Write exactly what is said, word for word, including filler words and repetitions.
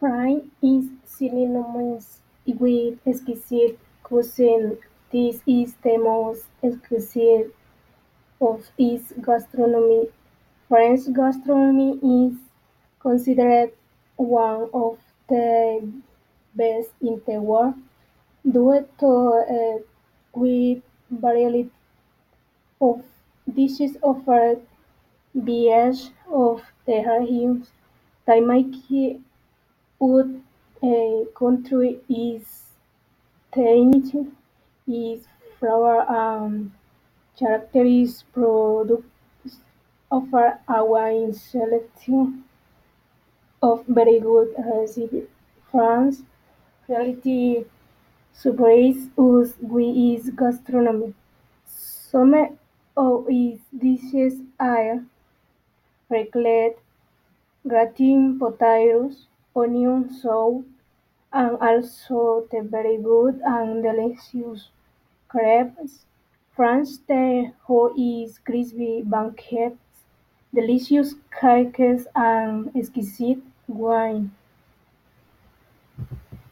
France is synonymous with exquisite cuisine. This is the most exquisite of its gastronomy. French gastronomy is considered one of the best in the world, due to a wide variety of dishes offered by each of the regions that make out a country is distinct. Its flavor and characteristic products offer a wide selection of very good recipes. France really surprises us with its gastronomy. Some of its dishes are raclette, gratin potatoes, onion soup, and also the very good and delicious crepes. France the whole is crispy banquets, delicious cakes, and exquisite wine.